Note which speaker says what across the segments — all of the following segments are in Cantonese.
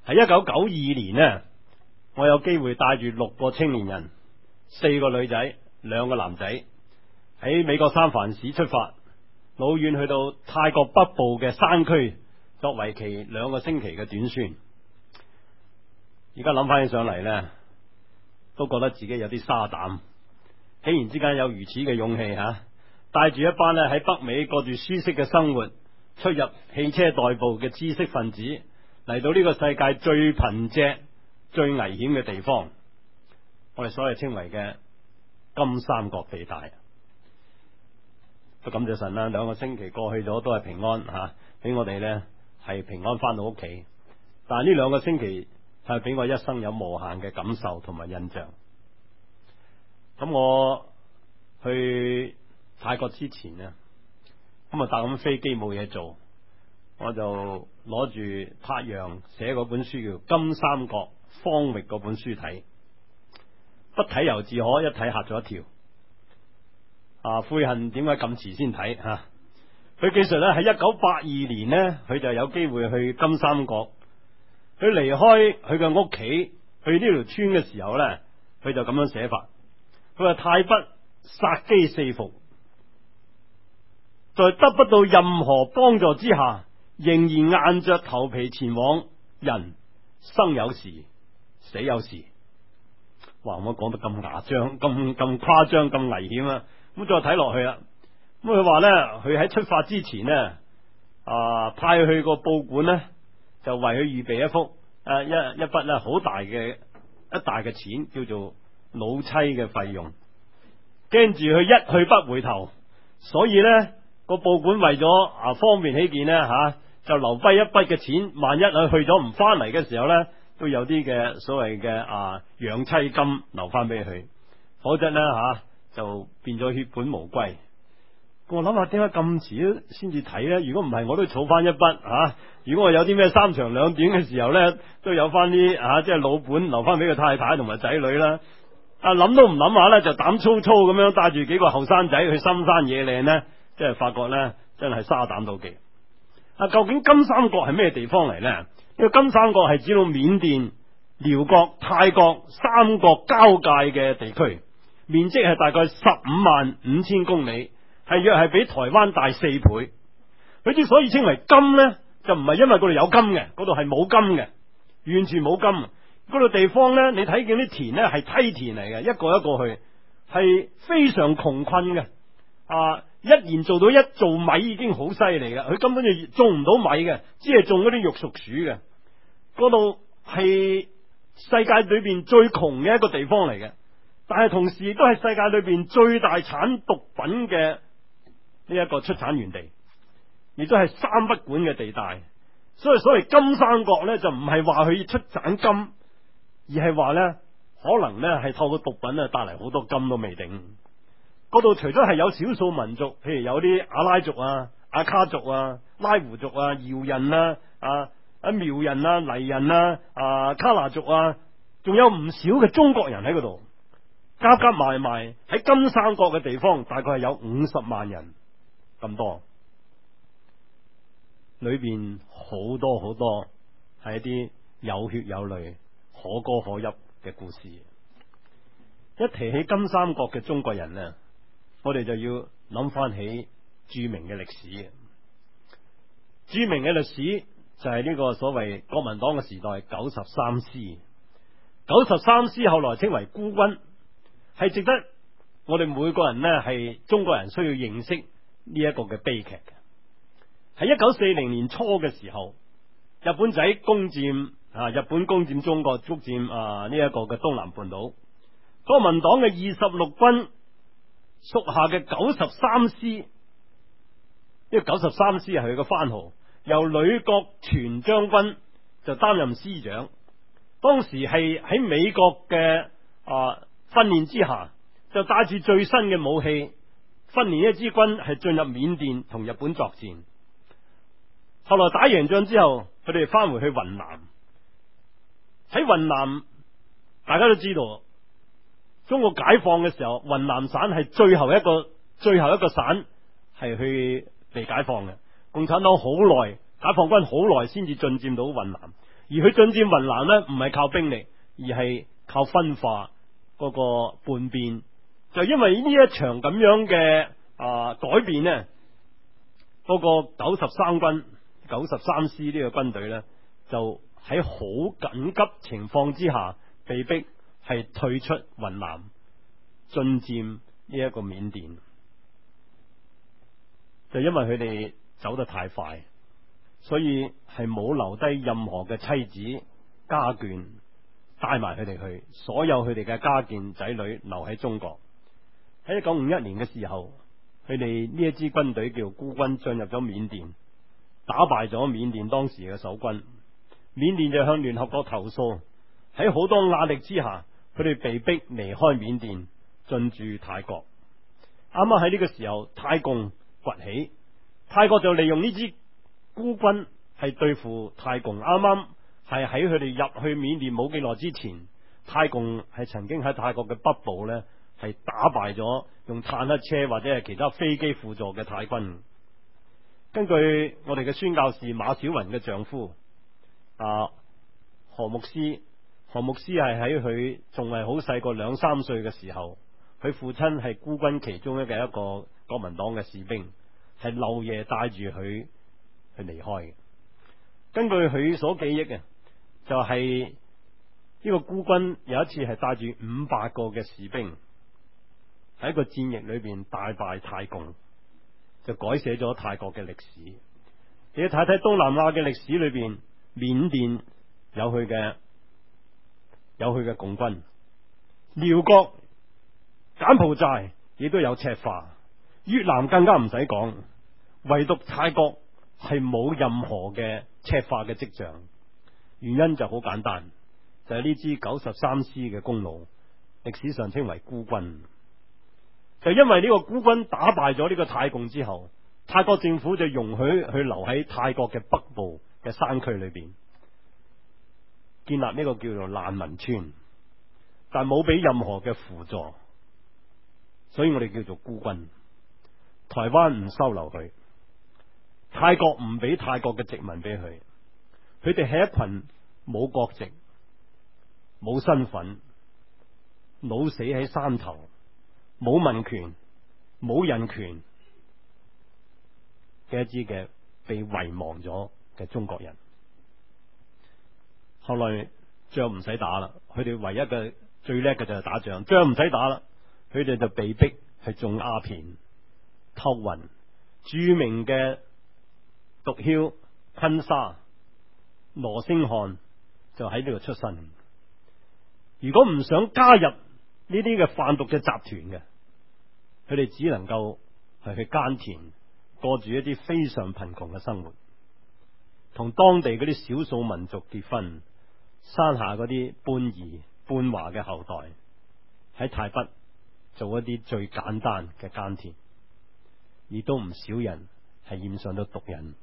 Speaker 1: 喺1992年呢，我有機會帶住6個青年人，4個女仔，2個男仔，喺美國三藩市出發，老遠去到泰國北部嘅山區，作為期2個星期嘅短宣。而家諗翻起上嚟呢，都覺得自己有啲沙膽，竟然之間有如此嘅勇氣吓，帶住一班呢喺北美過住舒適嘅生活，出入汽車代步嘅知識分子，嚟到呢個世界最貧瘠、最危險嘅地方，我哋所謂稱為嘅金三角地帶。都感謝神啦，2個星期過去咗都係平安吓，俾我哋呢係平安翻到屋企。但係呢2個星期係俾我一生有無限嘅感受同埋印象。咁我去泰國之前呢，咁啊搭緊飛機冇嘢做，我就攞住太陽寫嗰本書叫《金三角方域》嗰本書睇，不睇猶自可，一睇嚇咗一跳。悔恨點解咁遲先睇吓？佢記述咧喺1982年呢，佢就有機會去金三角。佢離開佢嘅屋企去呢條村嘅時候呢，佢就咁樣寫法。佢話泰北殺機四伏，在得不到任何幫助之下，仍然硬着頭皮前往。人生有時，死有時。哇！我講得咁牙張，咁誇張，咁危險啊！咁再睇落去啦。咁佢話呢，佢喺出發之前呢，派去個報館呢，就為佢預備一幅一筆咧好大嘅錢，叫做老妻嘅費用。跟住佢一去不回頭，所以呢個報館為咗方便起見呢就留低一筆嘅錢，萬一佢去咗唔翻嚟嘅時候呢，都有啲嘅所謂嘅養妻金留翻俾佢，否則呢就變咗血本無歸。我諗下點解咁遲先至睇呢？如果唔係，我都儲翻一筆如果我有啲咩3長2短嘅時候呢，都有翻啲即係老本留翻俾個太太同埋仔女啦。諗都唔諗下呢，就膽粗粗咁樣帶住幾個後生仔去深山野嶺呢，即係發覺呢，真係沙膽到極。究竟金三角係咩地方嚟呢？呢個金三角係指到緬甸、寮國、泰國3個交界嘅地區，面積係大概155000公里，係約係比台灣大4倍。佢之所以稱為金呢，就唔係因為嗰度有金嘅，嗰度係冇金嘅，完全冇金。嗰度地方呢，你睇見啲田呢係梯田嚟嘅，一個一個去，係非常窮困嘅。一年做到1造米已經好犀利嘅，佢根本就種唔到米嘅，只係種嗰啲肉屬鼠嘅。嗰度係世界裏邊最窮嘅一個地方嚟嘅，但係同時亦都係世界裏邊最大產毒品嘅呢一個出產源地，亦都係三不管嘅地帶。所謂金三角呢，就唔係話佢出產金，而係話呢，可能呢係透過毒品帶嚟好多金都未定。嗰度除咗係有少數民族，譬如有啲阿拉族阿卡族拉胡族瑤人苗人黎人卡拿族仲有唔少嘅中國人喺嗰度，加埋喺金三角嘅地方，大概係有50萬人咁多，裏邊好多好多係一啲有血有淚、可歌可泣嘅故事。一提起金三角嘅中國人呢，我哋就要諗翻起著名嘅歷史。著名嘅歷史就係呢個所謂國民黨嘅時代93師。93師後來稱為孤軍，係值得我哋每個人呢，係中國人需要認識呢一個嘅悲劇嘅。喺1940年初嘅時候，日本仔攻佔中國，攻佔呢一個嘅東南半島。國民黨嘅26軍屬下嘅93師，呢個93師係佢嘅番號，由呂國全將軍就擔任師長。當時係喺美國嘅訓練之下，就帶住最新嘅武器，訓練一支軍係進入緬甸同日本作戰。後來打贏仗之後，佢哋翻回去雲南。喺雲南，大家都知道，中國解放嘅時候，雲南省係最後一個省係去被解放嘅。共產黨好耐，解放軍好耐先至進佔到雲南。而佢進佔雲南呢，唔係靠兵力，而係靠分化嗰個叛變。就因為呢一場咁樣嘅改變呢，嗰個93軍、93師呢個軍隊呢，就喺好緊急情況之下，被逼係退出雲南，進佔呢一個緬甸。就因為佢哋走得太快，所以係冇留低任何嘅妻子家眷，帶埋佢哋去，所有佢哋嘅家眷仔女留喺中國。喺1951年嘅時候，佢哋呢一支軍隊叫孤軍進入咗緬甸，打敗咗緬甸當時嘅守軍。緬甸就向聯合國投訴，喺好多壓力之下，佢哋被逼離開緬甸，進駐泰國。啱啱喺呢個時候，泰共崛起，泰國就利用呢支孤軍係對付泰共。啱啱係喺佢哋入去緬甸冇幾耐之前，泰共係曾經喺泰國嘅北部呢，係打敗咗用坦克車或者係其他飛機輔助嘅泰軍。根據我哋嘅宣教士馬小雲嘅丈夫何牧師係喺佢仲係好細個2-3歲嘅時候，佢父親係孤軍其中一個國民黨嘅士兵，係漏夜帶住佢去離開嘅。根據佢所記憶嘅，就係呢個孤軍有一次係帶住500個嘅士兵喺一個戰役裏邊大敗泰共，就改寫咗泰國嘅歷史。你要睇睇東南亞嘅歷史裏邊，緬甸有佢嘅共軍，寮國、柬埔寨亦都有赤化，越南更加唔使講，唯獨泰國係冇任何嘅赤化嘅跡象。原因就好簡單，就係呢支93師嘅功勞，歷史上稱為孤軍。就因為呢個孤軍打敗咗呢個泰共之後，泰國政府就容許佢留喺泰國嘅北部嘅山區裏邊，建立呢個叫做難民村，但冇俾任何嘅輔助，所以我哋叫做孤軍。台灣唔收留佢，泰國唔俾泰國嘅殖民俾佢，佢哋係一群冇國籍、冇身份、老死喺山頭、冇民權、冇人權嘅一支嘅被遺忘咗嘅中國人。後來仗唔使打啦，佢哋唯一嘅最叻嘅就係打仗，仗唔使打啦，佢哋就被逼去種鴉片、偷運。著名嘅毒梟坤沙、羅星漢就喺呢度出身。如果唔想加入呢啲嘅販毒嘅集團嘅，佢哋只能夠係去耕田，過住一啲非常貧窮嘅生活，同當地嗰啲少數民族結婚，生下嗰啲半兒半華嘅後代，喺泰北做一啲最簡單嘅耕田，亦都唔少人係染上咗毒癮。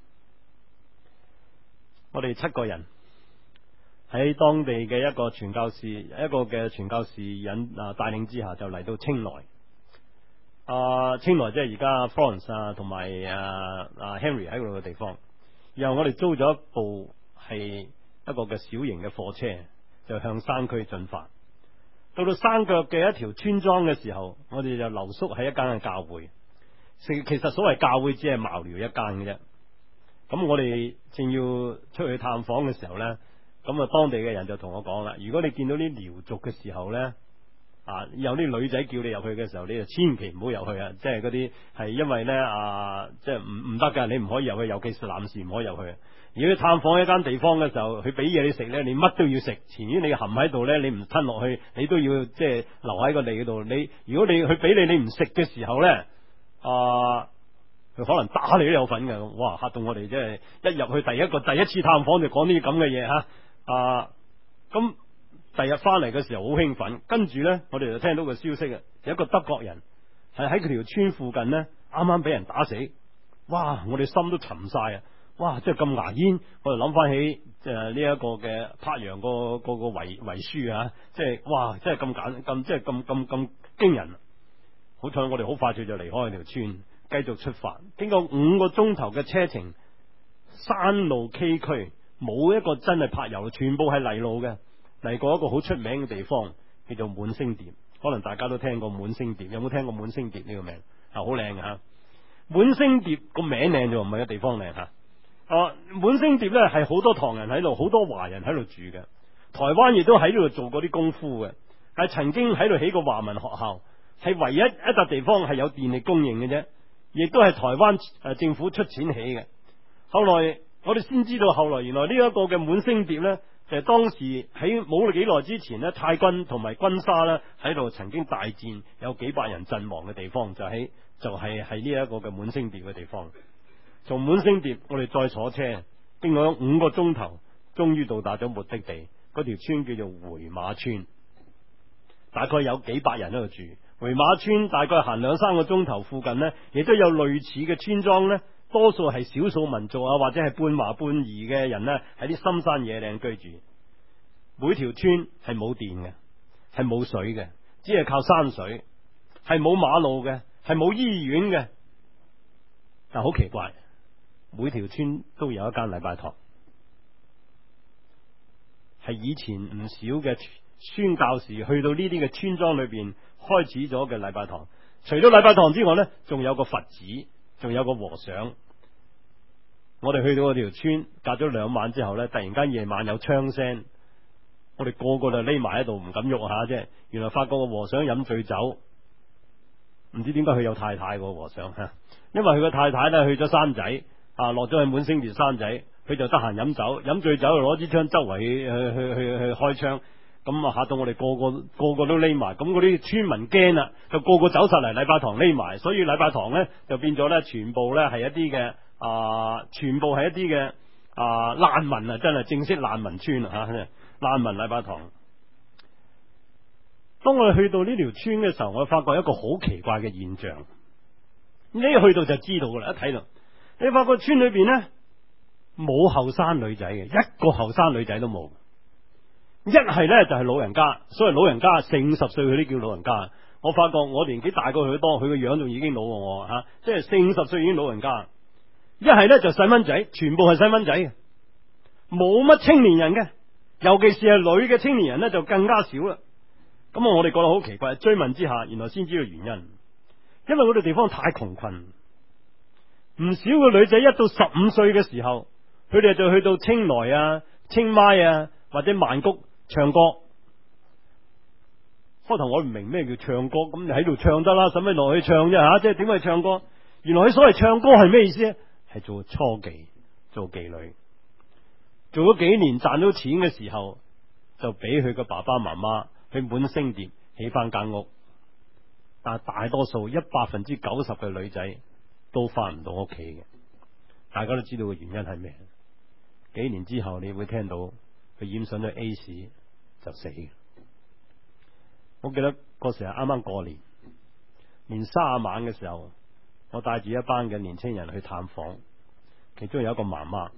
Speaker 1: 我哋7個人喺當地嘅一個傳教士帶領之下，就嚟到清萊。清萊即係而家 Florence 同埋Henry 喺嗰度嘅地方。然後我哋租咗一部係一個嘅小型嘅貨車，就向山區進發。到山腳嘅一條村莊嘅時候，我哋就留宿喺一間嘅教會。其實所謂教會只係茅寮一間嘅啫。咁我哋正要出去探訪嘅時候呢，咁當地嘅人就同我講啦：如果你見到啲寮族嘅時候呢，有啲女仔叫你入去嘅時候，你就千祈唔好入去啊！即係嗰啲係因為呢，即係唔得噶，你唔可以入去，尤其是男士唔可以入去。如果你探訪一間地方嘅時候，佢俾嘢你食呢，你乜都要食。前面你含喺度呢，你唔吞落去，你都要即係留喺個地嗰度。如果佢俾你唔食嘅時候呢，佢可能打你都有份嘅。哇！嚇到我哋，即係一入去第一次探訪就講呢啲咁嘅嘢吓。咁第日翻嚟嘅時候好興奮，跟住呢，我哋就聽到個消息啊，有一個德國人係喺佢條村附近呢，啱啱俾人打死。哇！我哋心都沉晒啊！哇！即係咁牙煙，我就諗翻起呢一個嘅柏楊個遺書啊！即係哇！即係咁驚人。好彩我哋好快脆就離開條村，繼續出發。經過5個鐘頭嘅車程，山路崎嶇， 冇一個真係柏油，全部係泥路嘅。嚟過一個好出名嘅地方叫做滿星蝶，可能大家都聽過滿星蝶，有冇聽過滿星蝶呢個名？好靚嘅吓，滿星蝶個名靚就唔係個地方靚吓。滿星蝶呢係好多唐人喺度，好多華人喺度住嘅。台灣亦都喺度做過啲功夫嘅，係曾經喺度起過華文學校，係唯一一笪地方係有電力供應嘅啫，亦都係台灣政府出錢起嘅。後來我哋先知道，後來原來呢一個嘅滿星蝶呢，就係當時喺冇幾耐之前呢，太軍同埋軍沙呢喺度曾經大戰，有幾百人陣亡嘅地方，就係呢一個嘅滿星蝶嘅地方。從滿星蝶我哋再坐車，經過5個鐘頭，終於到達咗目的地。嗰條村叫做回馬村，大概有幾百人喺度住。回馬村大概行2-3個鐘頭，附近呢亦都有類似嘅村莊呢，多數係少數民族啊，或者係半華半夷嘅人呢，喺啲深山野嶺居住。每條村係冇電嘅，係冇水嘅，只係靠山水，係冇馬路嘅，係冇醫院嘅。但好奇怪，每條村都有一間禮拜堂。係以前唔少嘅宣教士去到呢啲嘅村莊裏邊開始咗嘅禮拜堂。除咗禮拜堂之外呢，仲有個佛寺，仲有個和尚。我哋去到嗰條村，隔咗2晚之後呢，突然間夜晚有槍聲，我哋個個就匿埋喺度唔敢喐下啫。原來發覺個和尚飲醉酒，唔知點解佢有太太個和尚吓，因為佢個太太呢去咗山仔落咗去滿星蝶山仔。佢就得閒飲酒，飲醉酒就攞支槍周圍去開槍，咁嚇到我哋個個都匿埋，咁嗰啲村民驚啦，就個個走晒嚟禮拜堂匿埋，所以禮拜堂呢就變咗呢，全部呢係一啲嘅全部係一啲嘅難民啊，真係正式難民村啊嚇，難民禮拜堂。當我哋去到呢條村嘅時候，我發覺一個好奇怪嘅現象，你一去到就知道噶啦，一睇到你發覺村裏邊呢，冇後生女仔嘅，一個後生女仔都冇。一係呢就係老人家，所謂老人家40-50歲佢都叫老人家。我發覺我年紀大過佢多，佢個樣仲已經老過我吓，即係40-50歲已經老人家。一係呢就細蚊仔，全部係細蚊仔嘅，冇乜青年人嘅，尤其是係女嘅青年人呢就更加少啦。咁我哋覺得好奇怪，追問之下，原來先知道原因，因為嗰度地方太窮困，唔少嘅女仔一到15歲嘅時候，佢哋就去到清萊啊、清邁啊或者曼谷唱歌。開頭我唔明咩叫唱歌，咁你喺度唱得啦，使乜落去唱啫吓？即係點去唱歌？原來佢所謂唱歌係咩意思咧？係做初妓，做妓女，做咗幾年賺到錢嘅時候，就俾佢個爸爸媽媽去滿星蝶起翻間屋。但係大多數90%嘅女仔都翻唔到屋企嘅。大家都知道嘅原因係咩？幾年之後你會聽到佢染上咗 AIDS 就死嘅。我記得嗰時係啱啱過年30晚嘅時候，我帶住一班嘅年青人去探訪，其中有一個媽媽，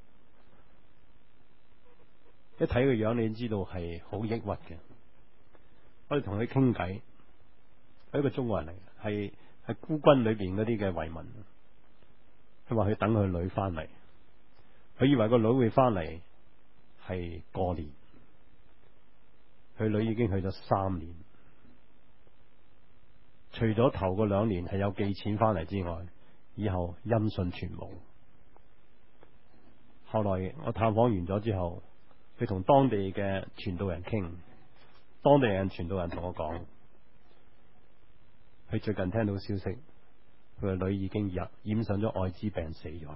Speaker 1: 一睇佢樣你知道係好抑鬱嘅。我哋同佢傾偈，係一個中國人嚟嘅，係孤軍裏邊嗰啲嘅遺民。佢話佢等佢女翻嚟，佢以為個女會翻嚟係過年，佢女已經去咗3年。除咗頭嗰2年係有寄錢翻嚟之外，以後音訊全無。後來我探訪完咗之後，佢同當地嘅傳道人傾，當地人傳道人同我講，佢最近聽到消息，佢個女已經染上咗艾滋病死咗，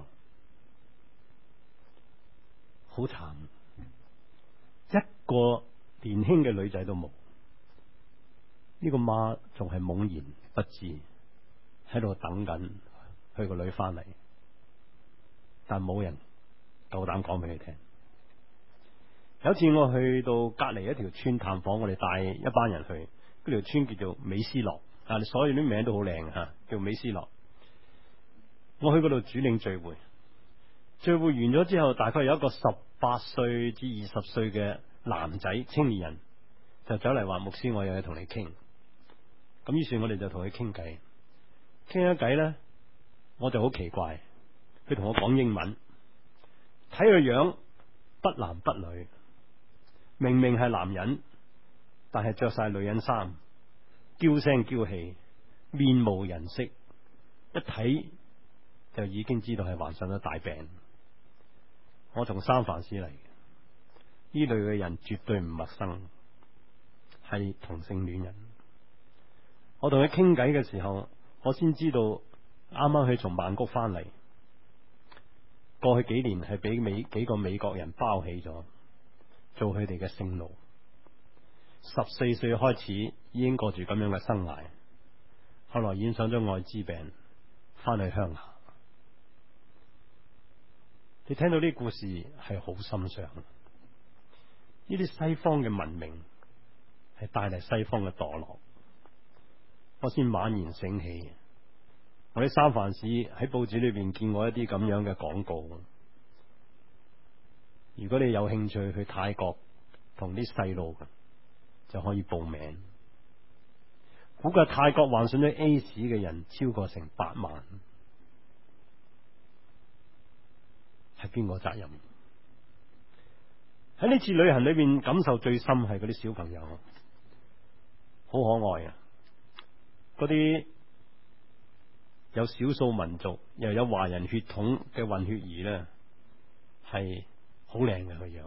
Speaker 1: 好慘，一個年輕嘅女仔都冇。呢個媽仲係懵然不知，喺度等緊佢個女翻嚟，但冇人夠膽講俾佢聽。有一次我去到隔籬一條村探訪，我哋帶一班人去，嗰條村叫做美斯樂，所有啲名都好靚吓，叫美斯樂。我去嗰度主領聚會，聚會完咗之後，大概有一個18歲至20歲嘅男仔青年人就走嚟話：牧師，我有嘢同你傾。咁於是我哋就同佢傾偈，傾一偈呢，我就好奇怪，佢同我講英文，睇佢樣不男不女，明明係男人，但係着晒女人衫，嬌聲嬌氣，面無人色，一睇就已經知道係患上咗大病。我從三藩市嚟，呢類嘅人絕對唔陌生，係同性戀人。我同佢傾偈嘅時候，我先知道啱啱佢從曼谷翻嚟，過去幾年係俾幾個美國人包起咗，做佢哋嘅性奴。14歲開始已經過住咁樣嘅生涯，後來染上咗艾滋病，翻去鄉下。你聽到呢啲故事係好心傷，呢啲西方嘅文明係帶嚟西方嘅墮落。我先猛然醒起，我喺三藩市喺報紙裏邊見過一啲咁樣嘅廣告。如果你有興趣去泰國同啲細路，就可以報名。估計泰國患上咗 AIDS 嘅人超過成8萬，係邊個責任？喺呢次旅行裏邊感受最深係嗰啲小朋友，好可愛啊！嗰啲有少數民族又有華人血統嘅混血兒呢，係好靚嘅個樣，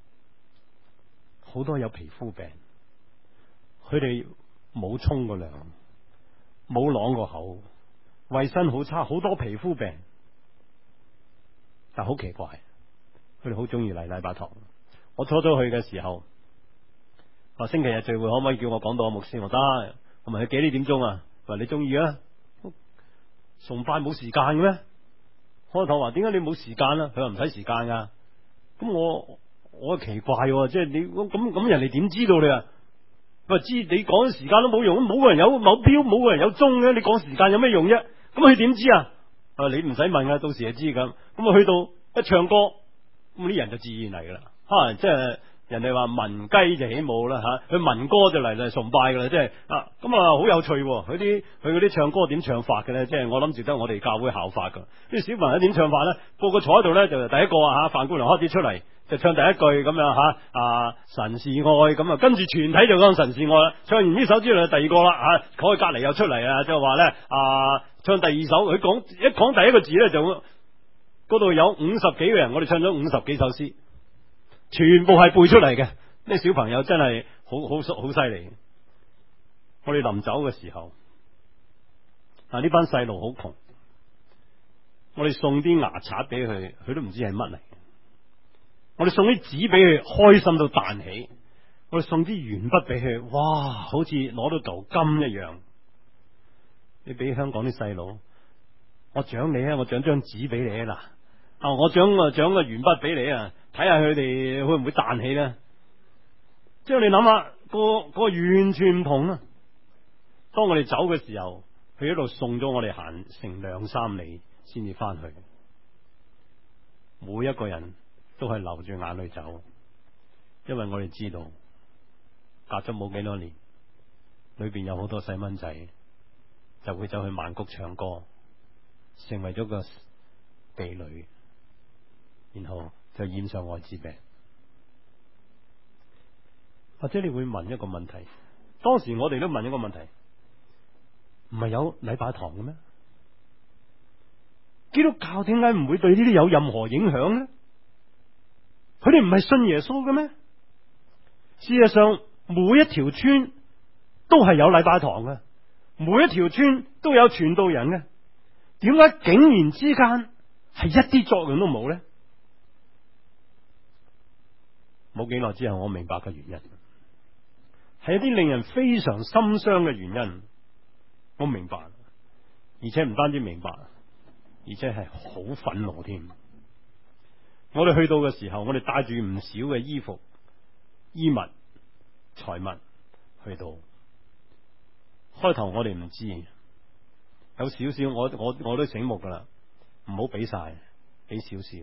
Speaker 1: 好多有皮膚病，佢哋冇沖過涼，冇啷過口，衛生好差，好多皮膚病。但好奇怪，佢哋好中意嚟禮拜堂。我初初去嘅時候，話星期日聚會可唔可以叫我講道啊？牧師，我得。我問佢幾點鐘啊？話你中意啊？崇拜冇時間嘅咩？開頭話點解你冇時間啊？佢話唔使時間噶。咁我奇怪，即係你咁人哋點知道你啊？佢話知，你講時間都冇用，冇個人有某標，冇個人有鐘嘅，你講時間有咩用啫？咁佢點知啊？你唔使問啊，到時就知咁。咁啊去到一唱歌，咁啲人就自然嚟噶啦。即係人哋話聞雞就起舞啦吓，佢聞歌就嚟崇拜噶啦，即係咁啊好有趣。佢嗰啲唱歌點唱法嘅咧？即係我諗值得我哋教會效法噶。啲小朋友點唱法咧？個個坐喺度咧，就第一個范姑娘開始出嚟，就唱第一句咁樣神是愛咁啊，跟住全體就講神是愛啦。唱完呢首之後，第二個啦坐喺隔籬又出嚟啊，即係話咧唱第二首，佢一講第一個字咧，就嗰度有50幾個人，我哋唱咗50幾首詩。全部係背出嚟嘅，啲小朋友真係好犀利。我哋臨走嘅時候，呢班細路好窮，我哋送啲牙刷俾佢，佢都唔知係乜嚟。我哋送啲紙俾佢，開心到彈起。我哋送啲鉛筆俾佢，哇，好似攞到嚿金一樣。你俾香港啲細路，我獎你啊！我獎張紙俾你啊！嗱，我獎個鉛筆俾你啊！睇下佢哋會唔會彈起咧？即係你諗下，個完全唔同啊！當我哋走嘅時候，佢一路送咗我哋行成2-3里先至翻去。每一個人都係流住眼淚走，因為我哋知道隔咗冇幾多年，裏邊有好多細蚊仔就會走去曼谷唱歌，成為咗個妓女，然後就染上艾滋病。或者你會問一個問題，當時我哋都問一個問題，唔係有禮拜堂嘅咩？基督教點解唔會對呢啲有任何影響呢？佢哋唔係信耶穌嘅咩？事實上，每一條村都係有禮拜堂嘅，每一條村都有傳道人嘅，點解竟然之間係一啲作用都冇呢？冇幾耐之後，我明白嘅原因係一啲令人非常心傷嘅原因。我明白，而且唔單止明白，而且係好憤怒添。我哋去到嘅時候，我哋帶住唔少嘅衣服、衣物、財物去到。開頭我哋唔知，有少少，我都醒目噶啦，唔好俾晒，俾少少，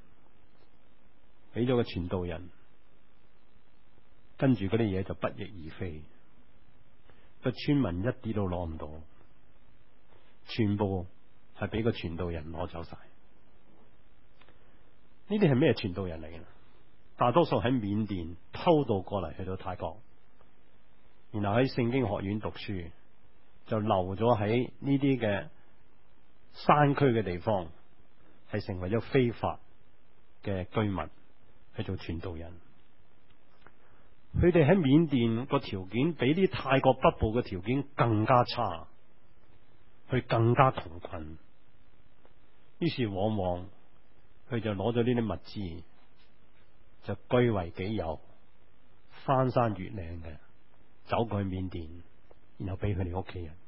Speaker 1: 俾咗個傳道人。跟住嗰啲嘢就不翼而飛，個村民一啲都攞唔到，全部係俾個傳道人攞走晒。呢啲係咩傳道人嚟嘅？ 大多數喺緬甸偷渡過嚟去到泰國，然後喺聖經學院讀書，就留咗喺呢啲嘅山區嘅地方，係成為咗非法嘅居民去做傳道人。佢哋喺緬甸個條件比啲泰國北部嘅條件更加差，佢更加窮困，於是往往佢就攞咗呢啲物資就據為己有，翻山越嶺嘅走過去緬甸，然後俾佢哋屋企人。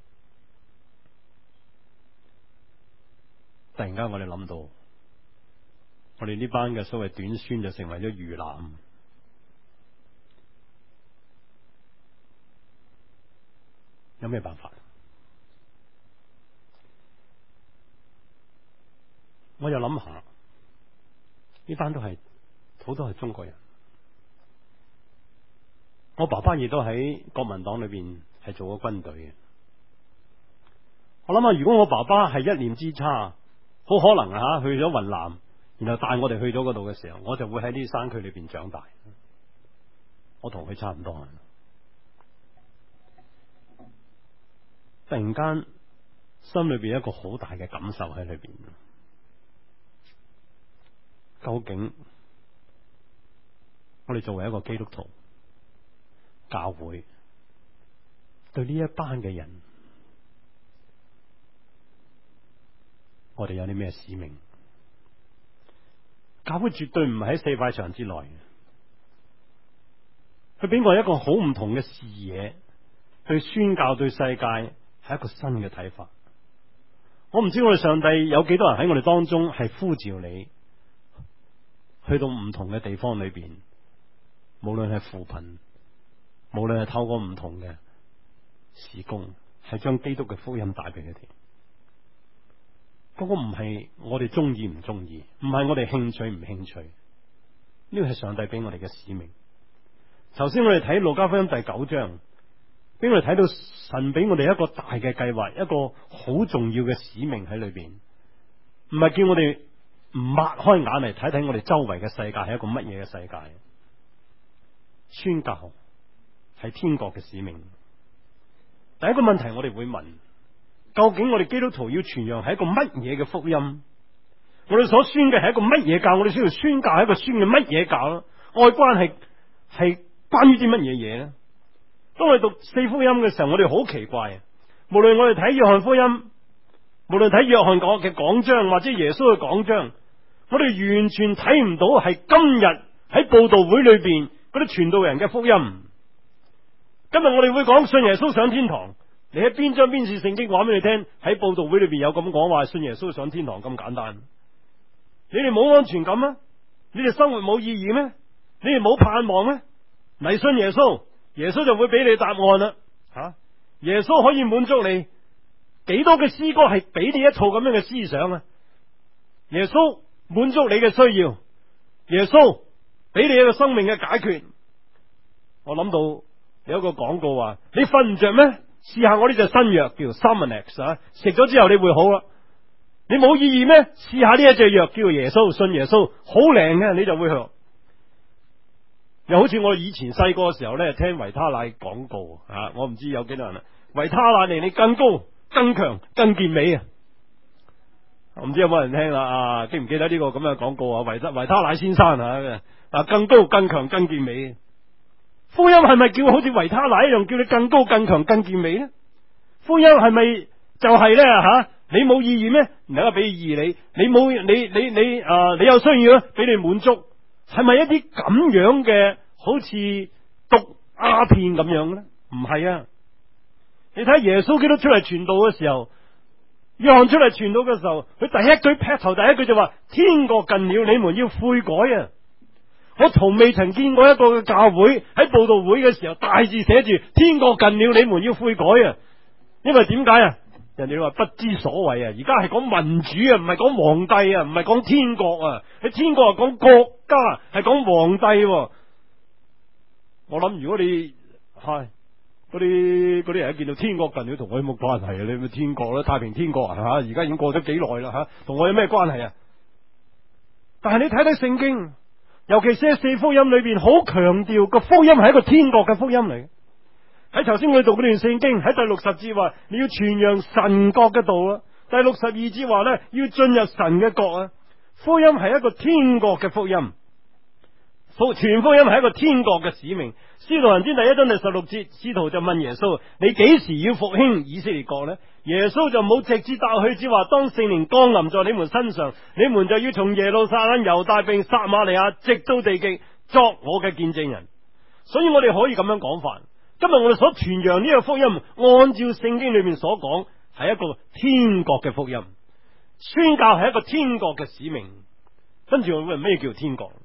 Speaker 1: 突然間我哋諗到，我哋呢班嘅所謂短宣就成為咗魚腩。有咩辦法？我又諗下，呢班都係好多係中國人。我爸爸亦都喺國民黨裏邊係做過軍隊嘅。我諗下，如果我爸爸係一念之差，好可能去咗雲南，然後帶我哋去咗嗰度嘅時候，我就會喺呢啲山區裏邊長大。我同佢差唔多。突然間心裏邊一個好大嘅感受喺裏邊，究竟我哋作為一個基督徒教會，對呢一班嘅人，我哋有啲咩使命？教會絕對唔係喺四塊牆之內，佢俾我一個好唔同嘅視野，對宣教對世界係一個新嘅睇法。我唔知我哋上帝有幾多人喺我哋當中係呼召你去到唔同嘅地方裏邊，無論係扶貧，無論係透過唔同嘅事工，係將基督嘅福音帶俾佢哋。嗰個唔係我哋中意唔中意，唔係我哋興趣唔興趣，呢個係上帝俾我哋嘅使命。頭先我哋睇路加福音第9章，俾我哋睇到神俾我哋一個大嘅計劃，一個好重要嘅使命喺裏邊，唔係叫我哋唔擘開眼嚟睇睇我哋周圍嘅世界係一個乜嘢嘅世界。宣教係天國嘅使命。第一個問題我哋會問，究竟我哋基督徒要傳揚係一個乜嘢嘅福音？我哋所宣嘅係一個乜嘢教？我哋需要宣教係一個宣嘅乜嘢教咧？愛關係關於啲乜嘢嘢咧？當我哋讀四福音嘅時候，我哋好奇怪，無論我哋睇約翰福音，無論睇約翰講嘅講章或者耶穌嘅講章，我哋完全睇唔到係今日喺佈道會裏邊嗰啲傳道人嘅福音。今日我哋會講信耶穌上天堂，你喺邊章邊節聖經話俾你聽，喺佈道會裏邊有咁講話信耶穌上天堂咁簡單？你哋冇安全感咩？你哋生活冇意義咩？你哋冇盼望咩？嚟信耶穌，耶穌就會俾你答案啦。耶穌可以滿足你幾多嘅詩歌係俾你一套咁樣嘅思想啊？耶穌滿足你嘅需要，耶穌俾你一個生命嘅解決。我諗到有一個廣告話：你瞓唔着咩？試下我呢隻新藥叫 Sumanex 食咗之後你會好啦。你冇意義咩？試下呢一隻藥叫耶穌，信耶穌好靈嘅，你就會好。又好似我以前細個嘅時候咧，聽維他奶廣告我唔知有幾多人啦。維他奶令你更高、更強、更健美啊！我唔知有冇人聽啦？記唔記得呢個咁嘅廣告啊？維他奶先生更高、更強、更健美。福音係咪叫好似維他奶一樣叫你更高、更強、更健美咧？福音係咪就係咧你冇意義咩？唔能夠俾意義你，你冇你有需要咧，俾你滿足。係咪一啲咁樣嘅好似毒鴉片咁樣咧？唔係啊！你睇耶穌基督出嚟傳道嘅時候，約翰出嚟傳道嘅時候，佢第一句劈頭第一句就話：天國近了，你們要悔改啊！我從未曾見過一個嘅教會喺佈道會嘅時候大字寫住天國近了，你們要悔改啊！因為點解啊？人哋話不知所謂啊！而家係講民主啊，唔係講皇帝啊，唔係講天國啊。喺天國係講國家，係講皇帝。我諗如果你係嗰啲人一見到天國近了，同我有冇關係啊？你咪天國啦，太平天國而家已經過咗幾耐啦同我有咩關係啊？但係你睇睇聖經，
Speaker 2: 尤其是四福音裏邊好強調個福音係一個天國嘅福音嚟。喺頭先佢讀嗰段聖經喺第60節話你要傳揚神國嘅道啊，第62節話呢，要進入神嘅國啊。福音係一個天國嘅福音，傳福音係一個天國嘅使命。使徒行傳第1章第16節，使徒就問耶穌：你幾時要復興以色列國呢？耶穌就冇直接答佢，只話當聖靈降臨在你們身上，你們就要從耶路撒冷、猶大並撒瑪利亞直到地極作我嘅見證人。所以我哋可以咁樣講法，今日我哋所傳揚呢個福音，按照聖經裏面所講，係一個天國嘅福音。宣教係一個天國嘅使命。跟住我問咩叫天國？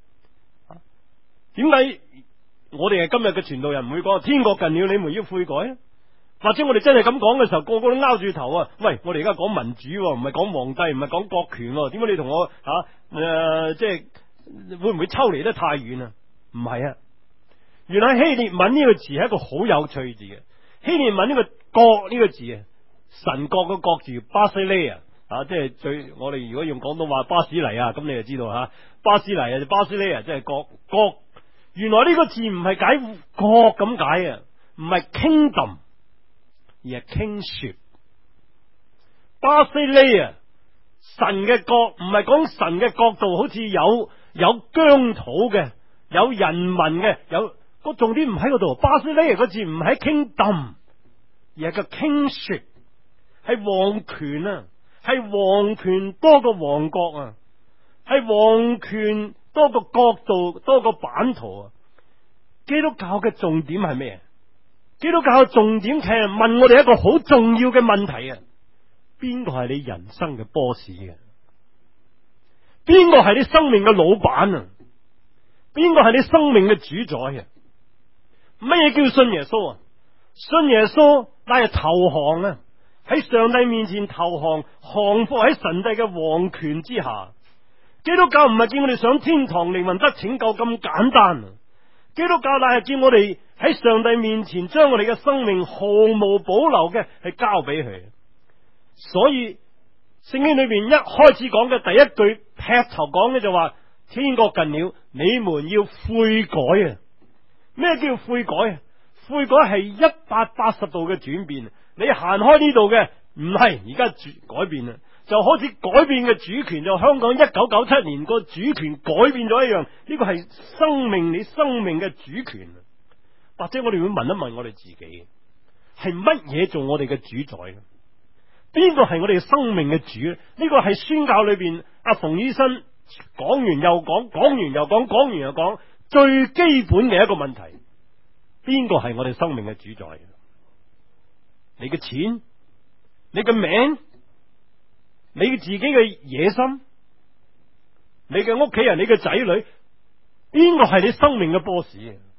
Speaker 2: 點解我哋係今日嘅傳道人唔會講天國近了，你們要悔改啊？或者我哋真係咁講嘅時候，個個都拗住頭啊！喂，我哋而家講民主，唔係講皇帝，唔係講國權，點解你同我即係會唔會抽離得太遠啊？唔係啊！原來希臘文呢個詞係一個好有趣字嘅。希臘文呢個國呢個字啊，神國嘅國字巴西利啊，即係我哋如果用廣東話巴士尼啊，咁你就知道吓，巴士尼啊，巴西利啊，即係國。原來呢個字唔係解國咁解啊，唔係 kingdom， 而係 kingship。巴西利啊，神嘅國唔係講神嘅國度，好似有疆土嘅，有人民嘅，有個重點唔喺嗰度。巴西利個字唔係 kingdom， 而係個 kingship， 係王權啊，係王權多過王國啊，係王權多個國度，多個版圖啊！基督教嘅重點係咩？基督教嘅重點係問我哋一個好重要嘅問題啊！邊個係你人生嘅 boss 啊？邊個係你生命嘅老闆啊？邊個係你生命嘅主宰啊？乜嘢叫信耶穌啊？信耶穌乃係投降啊！喺上帝面前投降，降服喺神帝嘅王權之下。基督教唔係叫我哋上天堂靈魂得拯救咁簡單啊！基督教乃係叫我哋喺上帝面前將我哋嘅生命毫無保留嘅係交俾佢。所以聖經裏邊一開始講嘅第一句劈頭講嘅就話：天國近了，你們要悔改啊！咩叫悔改啊？悔改係180度嘅轉變。你行開呢度嘅唔係，而家改變啦。就開始改變嘅主權，就香港1997年個主權改變咗一樣，呢個係生命，你生命嘅主權。或者我哋會問一問我哋自己，係乜嘢做我哋嘅主宰？邊個係我哋生命嘅主？呢個係宣教裏邊阿馮醫生講完又講，講完又講，講完又講，最基本嘅一個問題：邊個係我哋生命嘅主宰？你嘅錢？你嘅名？你自己嘅野心，你嘅屋企人，你嘅仔女，邊個係你生命嘅 boss？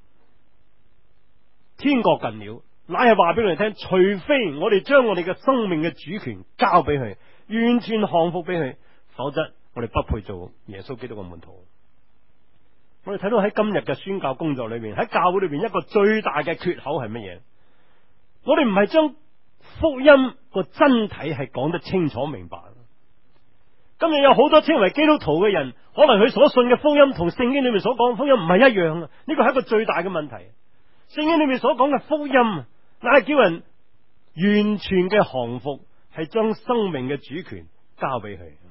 Speaker 2: 天國近了，乃係話俾我哋聽，除非我哋將我哋嘅生命嘅主權交俾佢，完全降服俾佢，否則我哋不配做耶穌基督嘅門徒。我哋睇到喺今日嘅宣教工作裏面，喺教會裏邊一個最大嘅缺口係乜嘢？我哋唔係將福音個真體係講得清楚明白。今日有好多稱為基督徒嘅人，可能佢所信嘅福音同聖經裏面所講嘅福音唔係一樣啊！呢個係一個最大嘅問題。聖經裏面所講嘅福音，乃係叫人完全嘅降服，係將生命嘅主權交俾佢。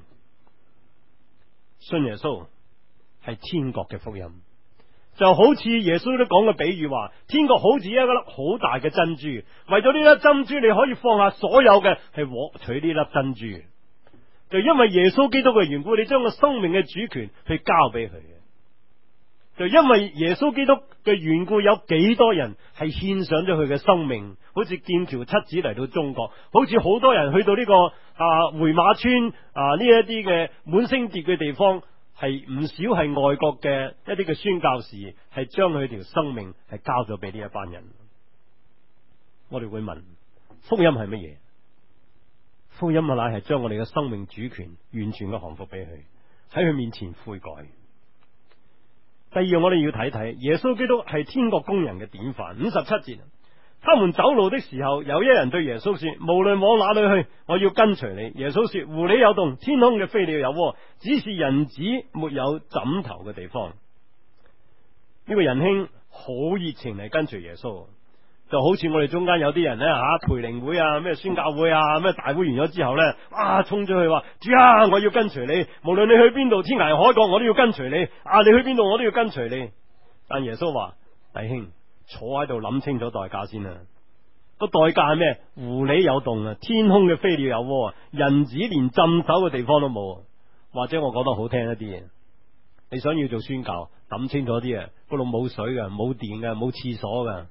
Speaker 2: 信耶穌係天國嘅福音，就好似耶穌都講嘅比喻話，天國好似一粒好大嘅珍珠，為咗呢粒珍珠，你可以放下所有嘅，係獲取呢粒珍珠。就因為耶穌基督嘅緣故，你將個生命嘅主權去交俾佢嘅。就因為耶穌基督嘅緣故，有幾多人係獻上咗佢嘅生命？好似劍橋七子嚟到中國，好似好多人去到呢個回馬村呢一啲嘅滿星蝶嘅地方，係唔少係外國嘅一啲嘅宣教士，係將佢條生命係交咗俾呢一班人。我哋會問：福音係乜嘢？福音乃係將我哋嘅生命主權完全嘅降服俾佢，喺佢面前悔改。第二，我哋要睇睇耶穌基督係天國工人嘅典範。57節， 他們走路的時候，有一人對耶穌說：無論往哪裏去，我要跟隨你。耶穌說：狐狸有洞，天空嘅飛鳥有窩，只是人子沒有枕頭嘅地方。呢個仁兄好熱情嚟跟隨耶穌，就好似我哋中間有啲人呢，培靈會啊、咩宣教會啊、咩大會完咗之後呢，衝咗去話：主啊，我要跟隨你，無論你去邊度，天涯海角我都要跟隨你。你去邊度我都要跟隨你。但耶穌話：弟兄，坐喺度諗清楚代價先啦。個代價係咩？狐狸有洞啊，天空嘅飛鳥有窩啊，人子連浸手嘅地方都冇。或者我講得好聽一啲嘢，你想要做宣教，諗清楚啲啊，嗰度冇水嘅，冇電嘅，冇廁所嘅。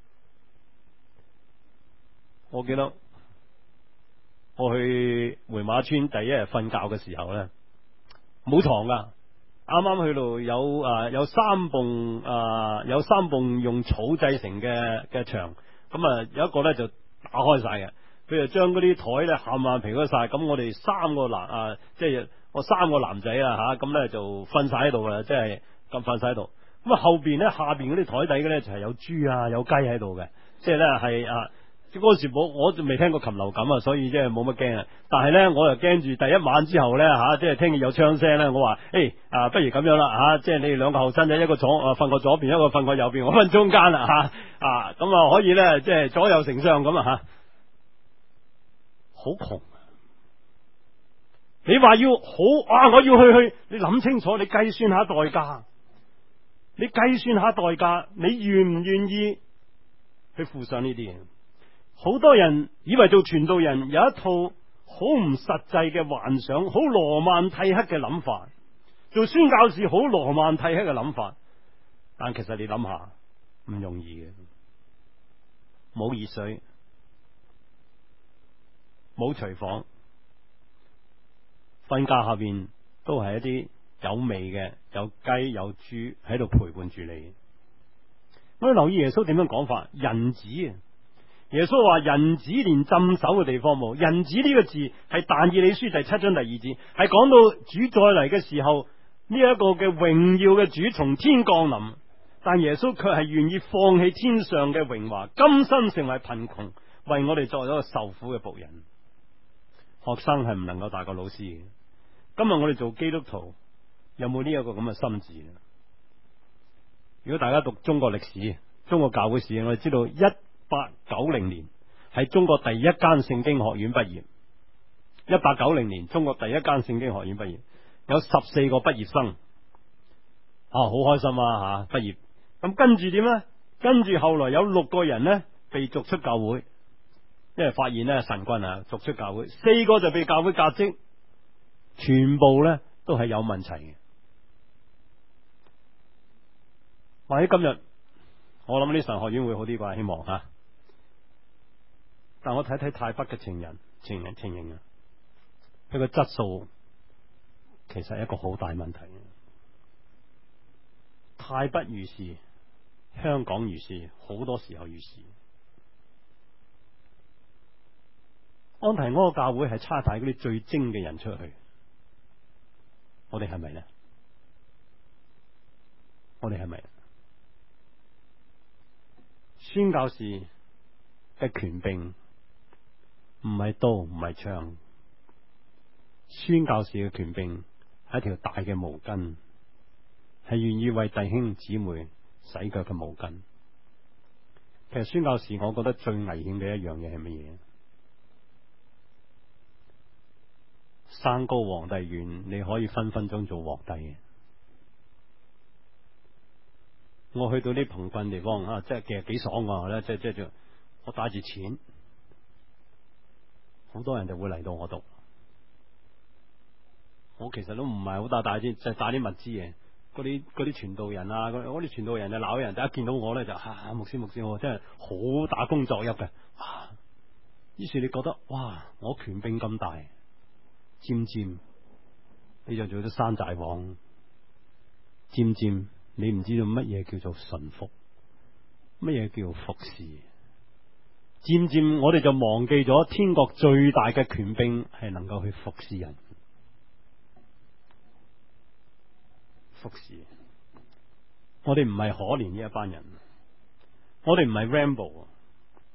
Speaker 2: 我記得我去回馬村第一日瞓覺嘅時候呢，冇床噶，啱啱去到有三埲用草製成嘅牆，咁有一個呢就打開晒嘅，佢就將嗰啲台呢冚皮開晒，咁我哋我三個男仔咁呢就瞓晒喺度啦，即係咁瞓晒喺度。咁後邊呢，下邊嗰啲台底嘅呢就係有豬啊有雞喺度嘅，即係呢係嗰時我就未聽過禽流感啊，所以即係冇乜驚啊。但係咧，我又驚住第一晚之後咧即係聽見有槍聲咧，我話不如咁樣啦即係你哋兩個後生仔，一個瞓過左邊，一個瞓過右邊，我瞓中間啦咁可以咧，即係左右成雙咁好窮。你話要好我要去，你諗清楚，你計算下代價，你願唔願意去付上呢啲嘢？好多人以為做傳道人有一套好唔實際嘅幻想，好羅曼蒂克嘅諗法，做宣教士好羅曼蒂克嘅諗法，但其實你諗下唔容易嘅，冇熱水，冇廚房，瞓覺下邊都係一啲有味嘅，有雞有豬喺度陪伴住你。我哋留意耶穌點樣講法，人子耶穌話人子連浸手嘅地方冇。人子呢個字係但以理書第7章第2節，係講到主再嚟嘅時候，呢一個嘅榮耀嘅主從天降臨，但耶穌卻係願意放棄天上嘅榮華，甘心成為貧窮，為我哋作為一個受苦嘅僕人。學生係唔能夠大過老師嘅。今日我哋做基督徒有冇呢一個咁嘅心智？如果大家讀中國歷史、中國教會史，我哋知道1890年係中國第一間聖經學院畢業。1890年中國第一間聖經學院畢業，有14個畢業生，好開心畢業。咁跟住點呢？跟住後來有6個人呢被逐出教會，因為發現呢神棍逐出教會，4個就被教會革職，全部呢都係有問題嘅。或者今日我諗呢神學院會好啲啩，希望但我睇睇泰北嘅情形佢個質素其實係一個好大問題。泰北如是，香港如是，好多時候如是。安提阿個教會係差派嗰啲最精嘅人出去，我哋係咪呢？我哋係咪？宣教士嘅權柄唔係刀唔係槍，宣教士嘅權柄係一條大嘅毛巾，係願意為弟兄姊妹洗腳嘅毛巾。其實宣教士我覺得最危險嘅一樣嘢係乜嘢？山高皇帝遠，你可以分分鐘做皇帝嘅。我去到啲貧困地方即係其實幾爽㗎，即係我帶住錢，好多人就會嚟到我度。我其實都唔係好帶錢，就係帶啲物資嘅。嗰啲傳道人嗰啲傳道人就鬧人，一見到我咧就牧師，我真係好打工作揖嘅。於是你覺得哇，我權柄咁大，漸你就做咗山寨王，漸你唔知道乜嘢叫做順服，乜嘢叫服侍。漸我哋就忘記咗天國最大嘅權柄係能夠去服侍人。服侍我哋唔係可憐呢一班人，我哋唔係 Rambo，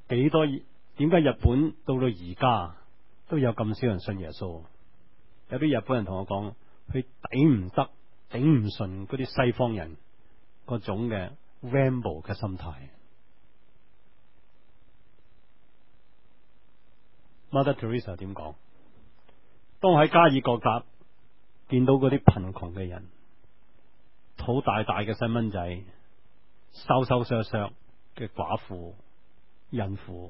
Speaker 2: 幾多？點解日本到而家都有咁少人信耶穌？有啲日本人同我講，佢抵唔得、頂唔順嗰啲西方人嗰種嘅 Rambo 嘅心態。Mother Teresa 點講？當喺加爾各答見到嗰啲貧窮嘅人，肚大大嘅細蚊仔，瘦瘦削削嘅寡婦、孕婦，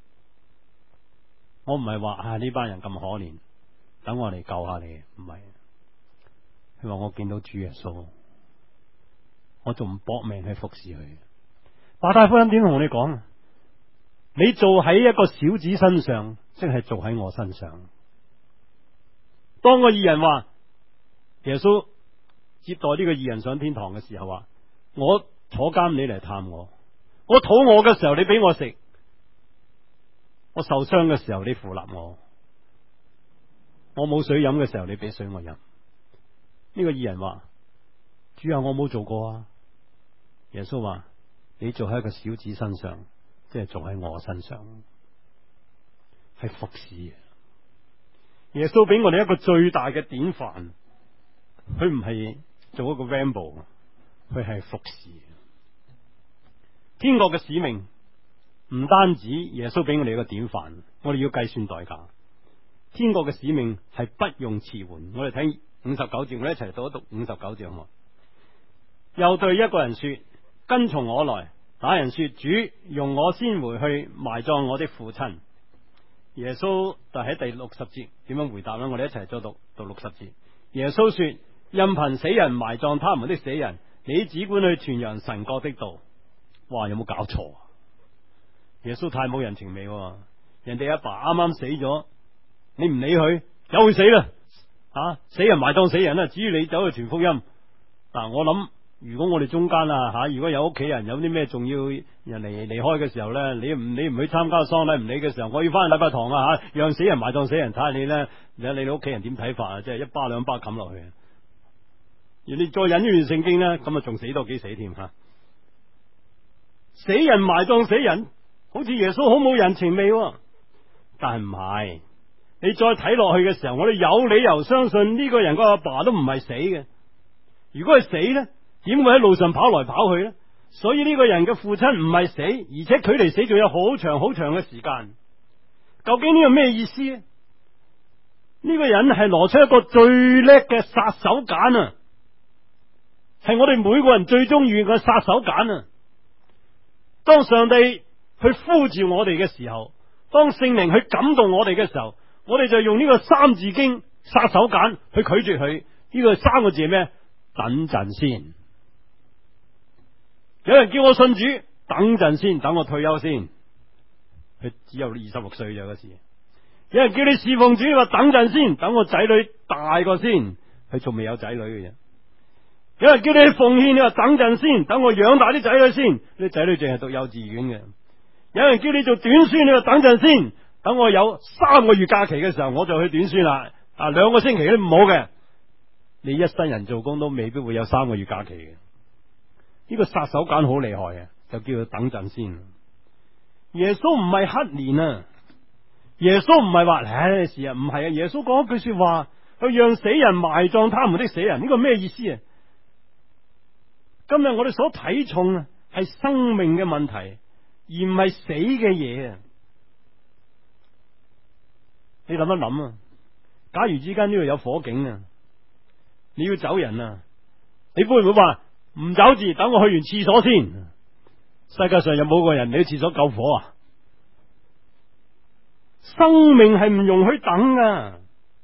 Speaker 2: 我唔係話呢班人咁可憐，等我嚟救下你，唔係。佢話我見到主耶穌，我仲唔搏命去服侍佢。馬太福音點同你講？你做喺一個小子身上，即係做喺我身上。當個義人話耶穌接待呢個義人上天堂嘅時候，話我坐監，你嚟探我；我肚餓嘅時候，你俾我食；我受傷嘅時候，你扶立我；我冇水飲嘅時候，你俾水我飲。呢個義人話：主啊，我冇做過啊。耶穌話：你做喺一個小子身上，即係做喺我身上，係服侍。耶穌俾我哋一個最大嘅典範，佢唔係做一個 Rambo， 佢係服侍。天國嘅使命唔單止耶穌俾我哋一個典範，我哋要計算代價。天國嘅使命係不用遲緩。我哋睇59節，我哋一齊讀一讀59節好冇？又對一個人說：跟從我來。那人說：主，容我先回去埋葬我的父親。耶穌就喺第60節點樣回答呢？我哋一齊再讀60節。耶穌說：任憑死人埋葬他們的死人，你只管去傳揚神國的道。哇，有冇搞錯？耶穌太冇人情味，人哋阿爸啱啱死咗，你唔理佢，由佢死啦。死人埋葬死人啦，至於你走去傳福音。我諗如果我哋中間如果有屋企人有啲咩重要人離開嘅時候咧，你唔去參加喪禮，唔理嘅時候，我要翻去禮拜堂讓死人埋葬死人，睇下你咧，你屋企人點睇法啊？即係一巴兩巴冚落去。而你再引呢段聖經咧，咁啊仲死多幾死添吓。死人埋葬死人，好似耶穌好冇人情味，但係唔係。你再睇落去嘅時候，我哋有理由相信呢個人個阿爸都唔係死嘅。如果係死咧，點會喺路上跑來跑去呢？所以呢個人嘅父親唔係死，而且距離死仲有好長好長嘅時間。究竟呢個咩意思呢？呢個人係攞出一個最叻嘅殺手鐧啊，係我哋每個人最中意嘅殺手鐧啊！當上帝去呼召我哋嘅時候，當聖靈去感動我哋嘅時候，我哋就用呢個三字經殺手鐧去拒絕佢。呢個三個字係咩？等陣先。有人叫我信主，等陣先，等我退休先。佢只有26歲咋嗰時。有人叫你侍奉主，話等陣先，等我仔女大個先。佢仲未有仔女嘅啫。有人叫你去奉獻，你話等陣先，等我養大啲仔女先。啲仔女淨係讀幼稚園嘅。有人叫你做短宣，你話等陣先，等我有3個月假期嘅時候，我就去短宣啦。2個星期都唔好嘅。你一生人做工都未必會有3個月假期嘅。呢個殺手鐧好厲害嘅，就叫佢等陣先。耶穌唔係黑年啊，耶穌唔係話是啊，唔係啊。耶穌講一句說話，去讓死人埋葬他們的死人，呢個咩意思啊？今日我哋所睇重啊，係生命嘅問題，而唔係死嘅嘢啊。你諗一諗啊，假如之間呢度有火警啊，你要走人啊，你會唔會話唔走住，等我去完廁所先？世界上有冇個人你去廁所救火啊？生命係唔容許等噶。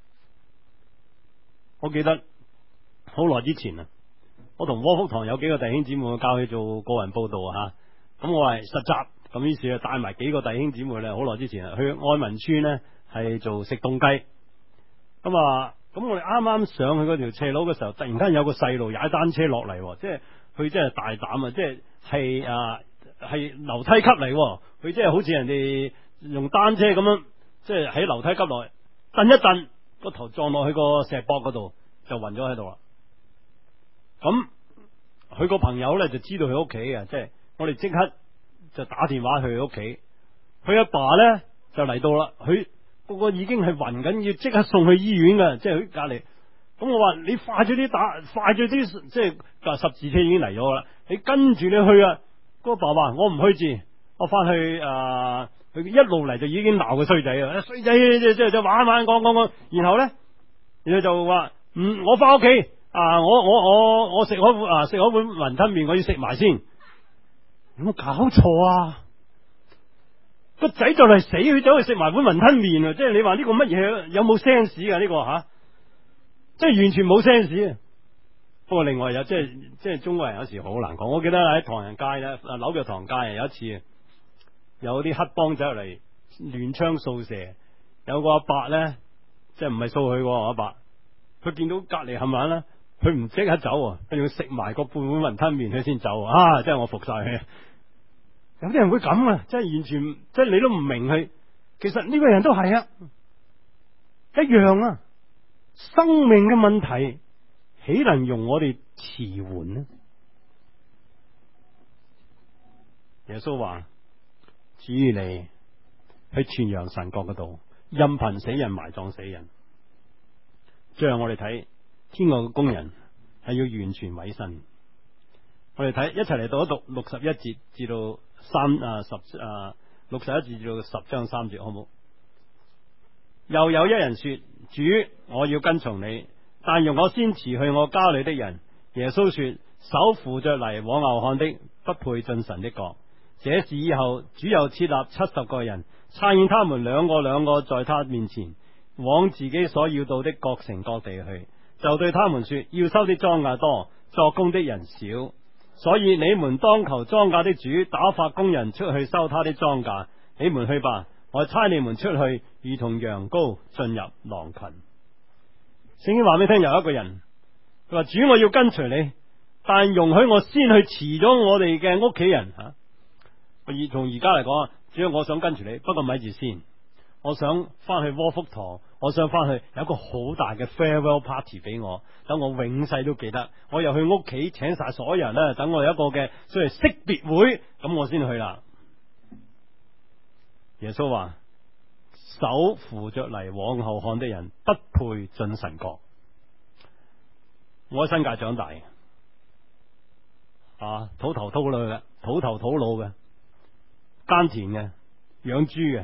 Speaker 2: 我記得好耐之前啊，我同窩福堂有幾個弟兄姊妹教佢做個人報道咁我係實習，咁於是帶埋幾個弟兄姊妹咧，好耐之前去愛民村咧係做食凍雞。咁我哋啱啱上去嗰條斜路嘅時候，突然間有個細路踩單車落嚟，即係佢真係大膽啊！即係樓梯級嚟，佢即係好似人哋用單車咁樣，即係喺樓梯級落，蹬一蹬個頭撞落去個石壆嗰度，就暈咗喺度啦。咁佢個朋友咧就知道佢屋企嘅，即係我哋即刻就打電話去佢屋企， 佢阿爸咧就嚟到啦，佢個個已經係暈緊，要即刻送去醫院噶，即係佢隔籬。咁我話你快咗啲打，快咗啲，即係十字車已經嚟咗啦，你跟住你去啊！嗰個爸爸我唔去住，我翻去佢一路嚟就已經鬧個衰仔啊！衰仔即玩講，然後咧就話我翻屋企我食開碗雲吞麵，我要食埋先。有冇搞錯啊？個仔就嚟死，佢走去食埋碗雲吞麵啊！即係你話呢個乜嘢？有冇 sense 啊？呢個吓，即係完全冇 sense 啊！不過另外有即係中國人有時好難講。我記得喺唐人街咧，紐約唐街有一次有啲黑幫走入嚟亂槍掃射，有個阿伯咧，即係唔係掃佢阿伯，佢見到隔籬冚唪唥啦，佢唔即刻走，跟住佢食埋個半碗雲吞麵佢先走啊！真係我服晒佢。有啲人會咁啊，即係完全即係你都唔明佢，其實呢個人都係一樣啊！生命嘅問題豈能容我哋遲緩呢？耶穌話：至於你去傳揚神國嘅道，任憑死人埋葬死人。最後我哋睇天國嘅工人係要完全委身。我哋睇一齊嚟讀一讀61節至到61節至到10章3節，好唔好？又有一人說：主，我要跟從你，但容我先辭去我家裏的人。耶穌說：手扶着犁往後看的，不配進神的國。這事以後，主又設立70個人，差遣他們兩個兩個在他面前，往自己所要到的各城各地去，就對他們說：要收的莊稼多，作工的人少，所以你們當求莊稼的主打發工人出去收他的莊稼。你們去吧，我差你們出去，如同羊羔進入狼群。聖經話俾你聽，有一個人，佢話：主，我要跟隨你，但容許我先去辭咗我哋嘅屋企人吓。從而家嚟講，主要我想跟隨你，不過咪住先，我想翻去窩福堂，我想翻去有一個好大嘅 farewell party 俾我，等我永世都記得。我又去屋企請晒所有人咧，等我有一個嘅所謂識別會，咁我先去啦。耶穌話：手扶着犁往後看的人，不配進神國。我喺新界長大，土頭土腦嘅，土頭土腦嘅，耕田嘅，養豬嘅。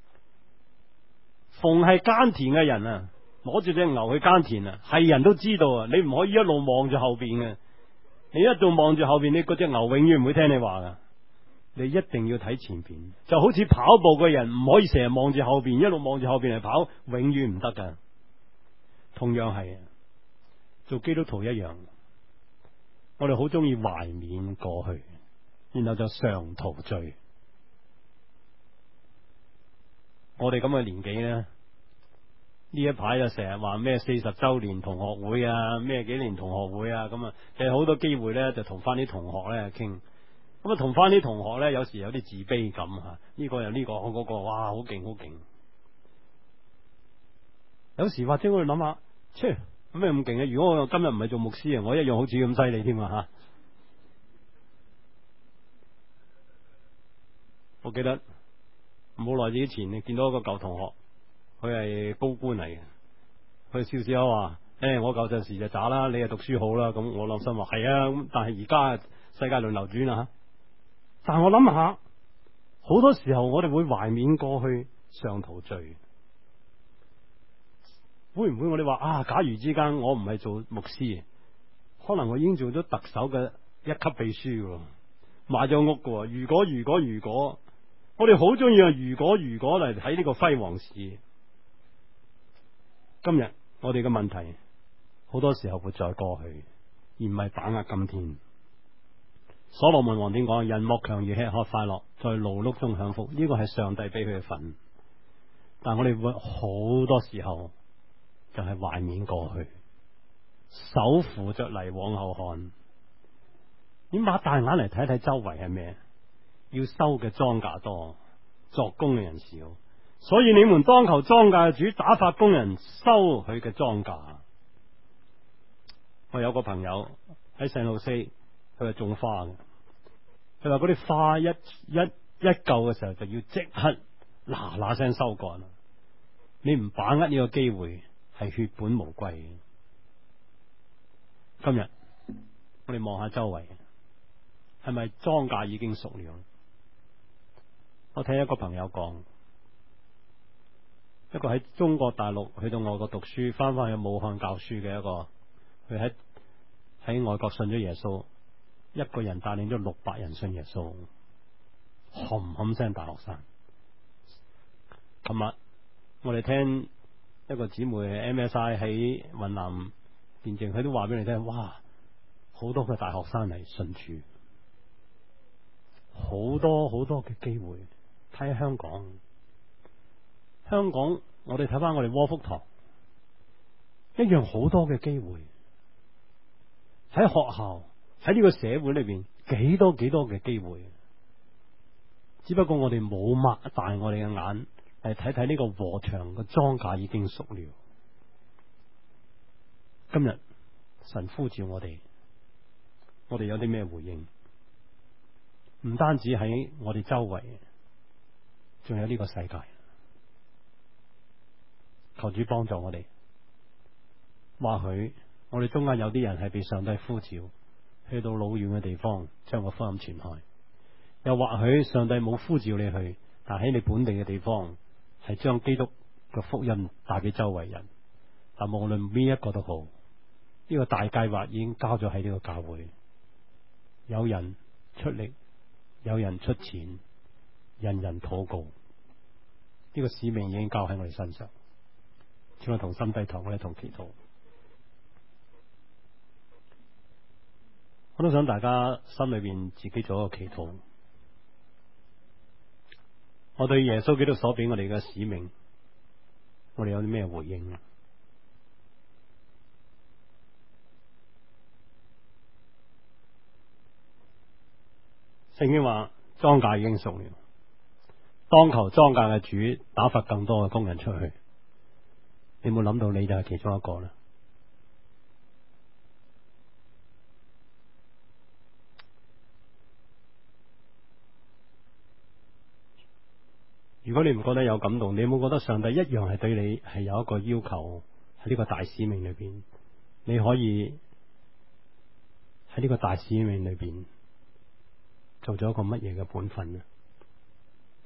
Speaker 2: 逢係耕田嘅人啊，攞住隻牛去耕田啊，係人都知道啊，你唔可以一路望住後邊嘅。你一路望住後邊，你嗰隻牛永遠唔會聽你話噶。你一定要睇前邊，就好似跑步嘅人唔可以成日望住後邊，一路望住後邊嚟跑，永遠唔得噶。同樣係做基督徒一樣，我哋好中意懷緬過去，然後就常陶醉。我哋咁嘅年紀呢，呢一排就成日話咩40周年同學會啊，咩幾年同學會啊，咁啊，其實好多機會呢，就同翻啲同學呢傾。咁啊，同翻啲同學咧，有時有啲自卑感吓，呢個又呢個，嗰個，哇，好勁好勁。有時或者我哋諗下，切，咁咩咁勁嘅？如果我今日唔係做牧師啊，我一樣好似咁犀利添啊吓！我記得冇耐之前，你見到一個舊同學，佢係高官嚟嘅，佢笑笑話：我舊陣時就渣啦，你係讀書好啦。咁我諗心話係啊，咁但係而家世界輪流轉啊。但我諗下，好多時候我哋會懷緬過去，常陶醉。會唔會我哋話假如之間我唔係做牧師，可能我已經做咗特首嘅一級秘書嘅，買咗屋嘅。如果，我哋好中意用如果嚟睇呢個輝煌史。今日我哋嘅問題，好多時候活在過去，而唔係把握今天。所羅門王點講？人莫強如吃喝快樂，在勞碌中享福。呢個係上帝俾佢嘅份，但係我哋會好多時候就係懷緬過去，手扶着犁往後看。你擘大眼嚟睇睇周圍係咩？要收嘅莊稼多，作工嘅人少，所以你們當求莊稼嘅主打發工人收佢嘅莊稼。我有個朋友喺聖路西，佢係種花嘅。佢話嗰啲花一嚿嘅時候就要即刻嗱嗱聲收割。你唔把握呢個機會，係血本無歸。今日我哋望下周圍，係咪莊稼已經熟了？我聽一個朋友講，一個喺中國大陸去到外國讀書，翻返去武漢教書嘅一個，佢喺外國信咗耶穌，一個人帶領咗600人信耶穌，冚冚聲大學生。琴日我哋聽一個姊妹 MSI 喺雲南見證，佢都話俾你聽，哇，好多嘅大學生嚟信主，好多好多嘅機會。睇下香港，我哋睇翻我哋窩福堂，一樣好多嘅機會。喺學校，喺呢個社會裏邊，幾多嘅機會。只不過我哋冇擘大我哋嘅眼嚟睇睇呢個禾場嘅莊稼已經熟了。今日神呼召我哋有啲咩回應？唔單止喺我哋周圍，仲有呢個世界。求主幫助我哋。或許我哋中間有啲人係被上帝呼召去到老遠嘅地方將個福音傳開，又或許上帝冇呼召你去，但喺你本地嘅地方係將基督嘅福音帶俾周圍人。但無論邊一個都好，呢個大計劃已經交咗喺呢個教會，有人出力，有人出錢，人人禱告，呢個使命已經交喺我哋身上。請我同心低頭，我哋同祈禱。我都想大家心裏邊自己做一個祈禱。我對耶穌基督所俾我哋嘅使命，我哋有啲咩回應？聖經話莊稼已經熟了，當求莊稼嘅主打發更多嘅工人出去。你冇諗到你就係其中一個啦。如果你唔覺得有感動，你有冇覺得上帝一樣係對你係有一個要求？喺呢個大使命裏邊，你可以喺呢個大使命裏邊做咗一個乜嘢嘅本分呢？